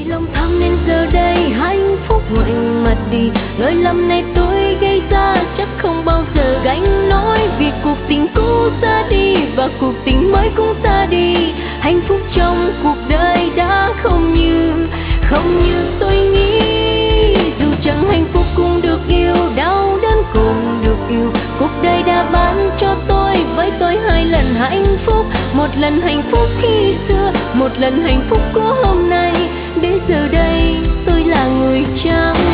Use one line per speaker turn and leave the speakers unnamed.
lòng tham nên giờ đây hạnh phúc ngoảnh mặt đi. Lỗi lầm này tôi gây ra chắc không bao giờ gánh nổi, vì cuộc tình cũ xa đi và cuộc tình mới cũng xa đi. Hạnh phúc trong cuộc đời đã không như tôi nghĩ. Dù chẳng hạnh phúc cũng được yêu, đau đớn cũng được yêu, cuộc đời đã ban cho tôi với tôi 2 lần hạnh phúc. Một lần hạnh phúc khi xưa, một lần hạnh phúc của hôm nay. Đến giờ đây tôi là người trắng.